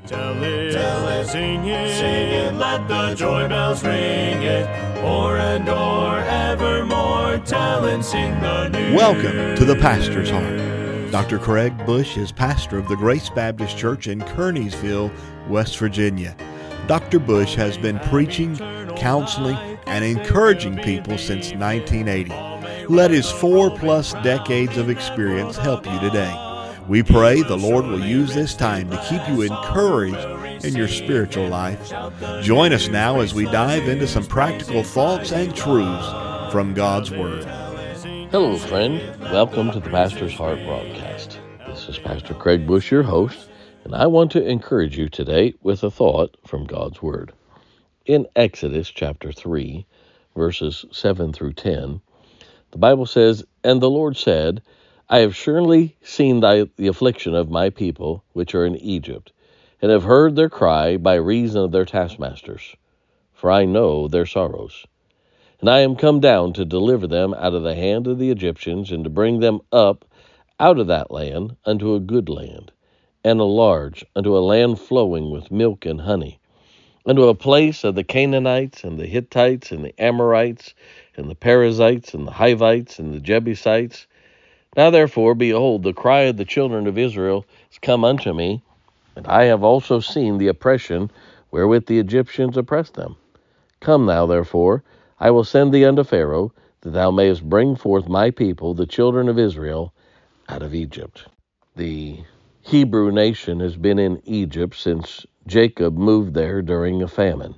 Tell it, sing it, let the joy bells ring it, o'er and o'er evermore, tell and sing the news. Welcome to the Pastor's Heart. Dr. Craig Bush is pastor of the Grace Baptist Church in Kearneysville, West Virginia. Dr. Bush has been preaching, counseling, and encouraging people since 1980. Let his 4+ decades of experience help you today. We pray the Lord will use this time to keep you encouraged in your spiritual life. Join us now as we dive into some practical thoughts and truths from God's Word. Hello, friend. Welcome to the Pastor's Heart broadcast. This is Pastor Craig Bush, your host, and I want to encourage you today with a thought from God's Word. In Exodus chapter 3, verses 7 through 10, the Bible says, "And the Lord said, I have surely seen the affliction of my people which are in Egypt, and have heard their cry by reason of their taskmasters, for I know their sorrows. And I am come down to deliver them out of the hand of the Egyptians, and to bring them up out of that land unto a good land, and a large, unto a land flowing with milk and honey, unto a place of the Canaanites, and the Hittites, and the Amorites, and the Perizzites, and the Hivites, and the Jebusites. Now therefore, behold, the cry of the children of Israel is come unto me, and I have also seen the oppression wherewith the Egyptians oppressed them. Come now therefore, I will send thee unto Pharaoh, that thou mayest bring forth my people, the children of Israel, out of Egypt." The Hebrew nation has been in Egypt since Jacob moved there during a famine.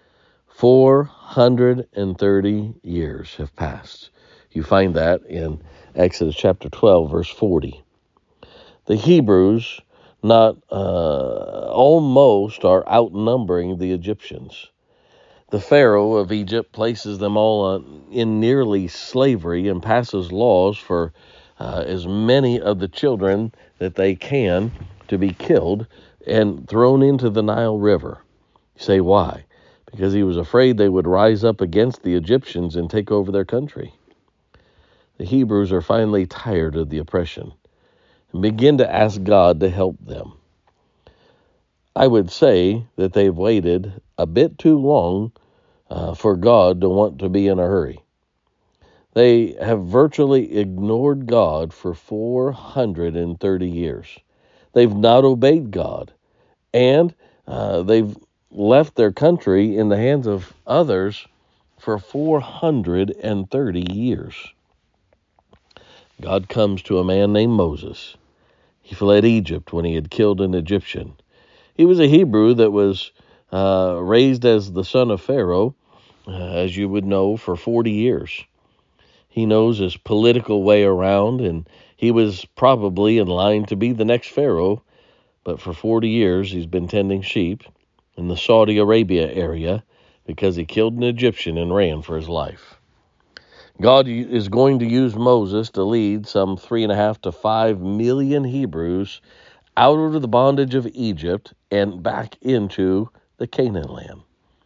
430 years have passed. You find that in Exodus chapter 12, verse 40. The Hebrews almost are outnumbering the Egyptians. The Pharaoh of Egypt places them all in nearly slavery and passes laws for as many of the children that they can to be killed and thrown into the Nile River. You say, why? Because he was afraid they would rise up against the Egyptians and take over their country. The Hebrews are finally tired of the oppression and begin to ask God to help them. I would say that they've waited a bit too long for God to want to be in a hurry. They have virtually ignored God for 430 years. They've not obeyed God, and they've left their country in the hands of others for 430 years. God comes to a man named Moses. He fled Egypt when he had killed an Egyptian. He was a Hebrew that was raised as the son of Pharaoh, as you would know, for 40 years. He knows his political way around, and he was probably in line to be the next Pharaoh, but for 40 years he's been tending sheep in the Saudi Arabia area because he killed an Egyptian and ran for his life. God is going to use Moses to lead some 3.5 to 5 million Hebrews out of the bondage of Egypt and back into the Canaan land.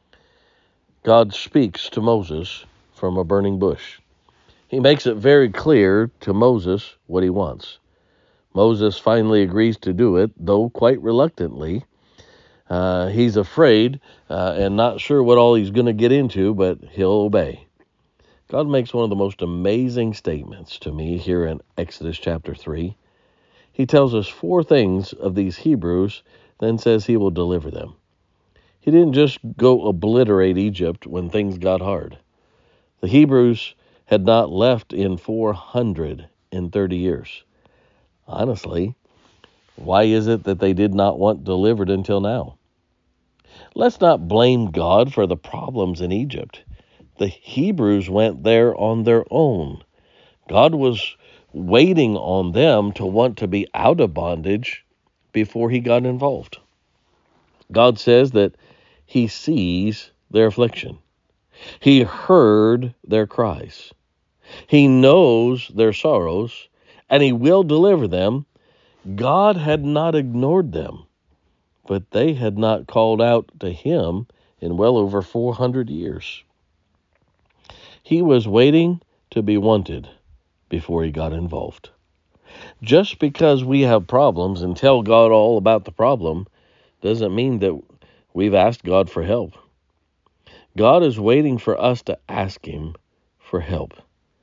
God speaks to Moses from a burning bush. He makes it very clear to Moses what he wants. Moses finally agrees to do it, though quite reluctantly. He's afraid and not sure what all he's going to get into, but he'll obey. God makes one of the most amazing statements to me here in Exodus chapter 3. He tells us 4 things of these Hebrews, then says he will deliver them. He didn't just go obliterate Egypt when things got hard. The Hebrews had not left in 430 years. Honestly, why is it that they did not want delivered until now? Let's not blame God for the problems in Egypt. The Hebrews went there on their own. God was waiting on them to want to be out of bondage before he got involved. God says that he sees their affliction. He heard their cries. He knows their sorrows, and he will deliver them. God had not ignored them, but they had not called out to him in well over 400 years. He was waiting to be wanted before he got involved. Just because we have problems and tell God all about the problem doesn't mean that we've asked God for help. God is waiting for us to ask Him for help.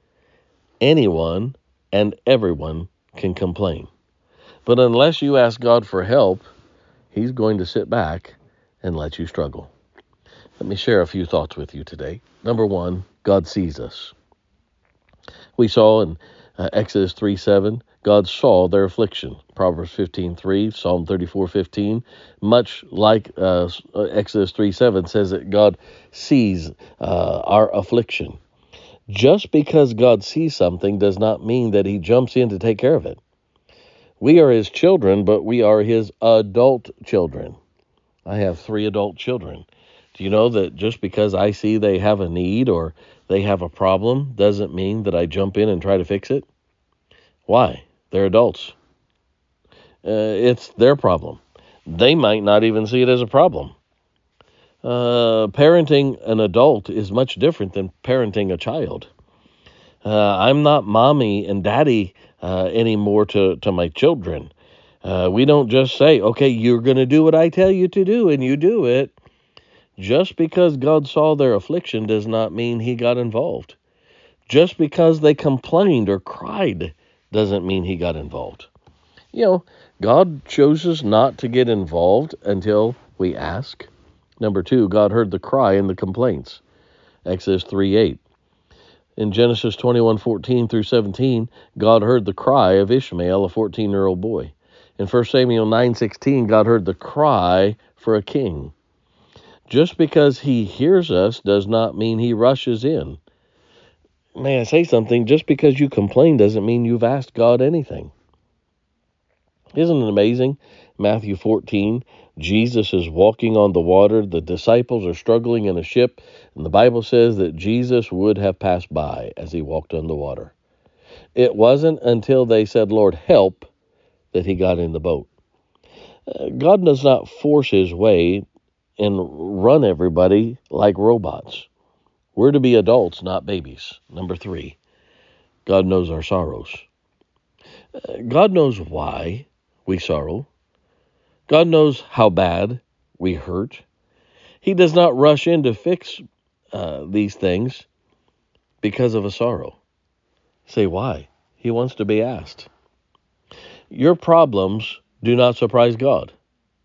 Anyone and everyone can complain. But unless you ask God for help, He's going to sit back and let you struggle. Let me share a few thoughts with you today. Number one, God sees us. We saw in Exodus 3:7, God saw their affliction. Proverbs 15:3, Psalm 34:15, much like Exodus 3:7 says that God sees our affliction. Just because God sees something does not mean that He jumps in to take care of it. We are His children, but we are His adult children. I have 3 adult children. Do you know that just because I see they have a need or they have a problem doesn't mean that I jump in and try to fix it? Why? They're adults. It's their problem. They might not even see it as a problem. Parenting an adult is much different than parenting a child. I'm not mommy and daddy anymore to my children. We don't just say, okay, you're going to do what I tell you to do, and you do it. Just because God saw their affliction does not mean He got involved. Just because they complained or cried doesn't mean He got involved. God chooses not to get involved until we ask. Number 2, God heard the cry and the complaints. Exodus 3:8. In Genesis 21:14 through 17, God heard the cry of Ishmael, a 14-year-old boy. In 1 Samuel 9:16, God heard the cry for a king. Just because He hears us does not mean He rushes in. May I say something? Just because you complain doesn't mean you've asked God anything. Isn't it amazing? Matthew 14, Jesus is walking on the water. The disciples are struggling in a ship, and the Bible says that Jesus would have passed by as He walked on the water. It wasn't until they said, Lord, help, that He got in the boat. God does not force His way and run everybody like robots. We're to be adults, not babies. Number 3, God knows our sorrows. God knows why we sorrow. God knows how bad we hurt. He does not rush in to fix these things because of a sorrow. Say why? He wants to be asked. Your problems do not surprise God,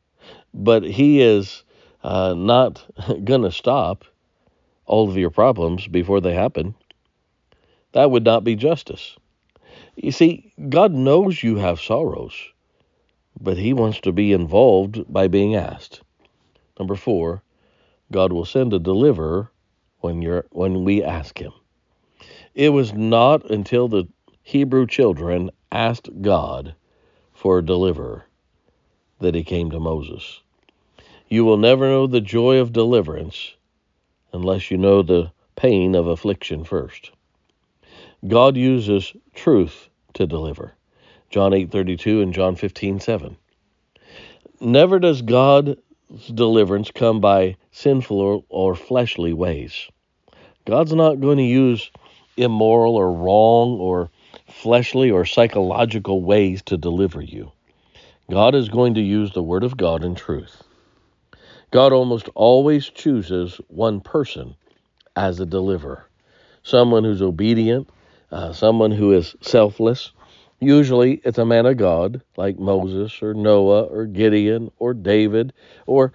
but He is not going to stop all of your problems before they happen. That would not be justice. You see, God knows you have sorrows, but He wants to be involved by being asked. Number 4, God will send a deliverer when we ask Him. It was not until the Hebrew children asked God for a deliverer that He came to Moses. You will never know the joy of deliverance unless you know the pain of affliction first. God uses truth to deliver. John 8:32 and John 15:7. Never does God's deliverance come by sinful or fleshly ways. God's not going to use immoral or wrong or fleshly or psychological ways to deliver you. God is going to use the Word of God in truth. God almost always chooses one person as a deliverer. Someone who's obedient, someone who is selfless. Usually it's a man of God like Moses or Noah or Gideon or David or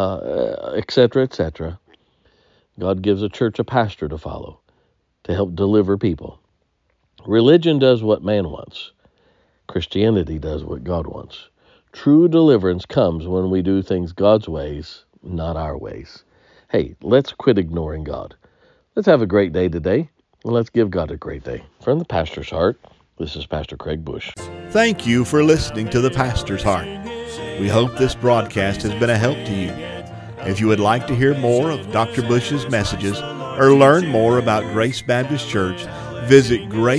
etc., etc. God gives a church a pastor to follow to help deliver people. Religion does what man wants. Christianity does what God wants. True deliverance comes when we do things God's ways, not our ways. Hey, let's quit ignoring God. Let's have a great day today, and let's give God a great day. From the Pastor's Heart, this is Pastor Craig Bush. Thank you for listening to The Pastor's Heart. We hope this broadcast has been a help to you. If you would like to hear more of Dr. Bush's messages or learn more about Grace Baptist Church, visit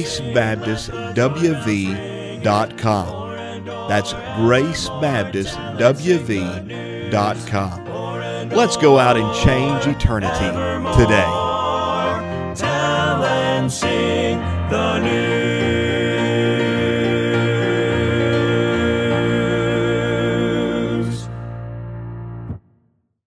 gracebaptistwv.com. That's gracebaptistwv.com. Let's go out and change eternity today. Tell and sing the news.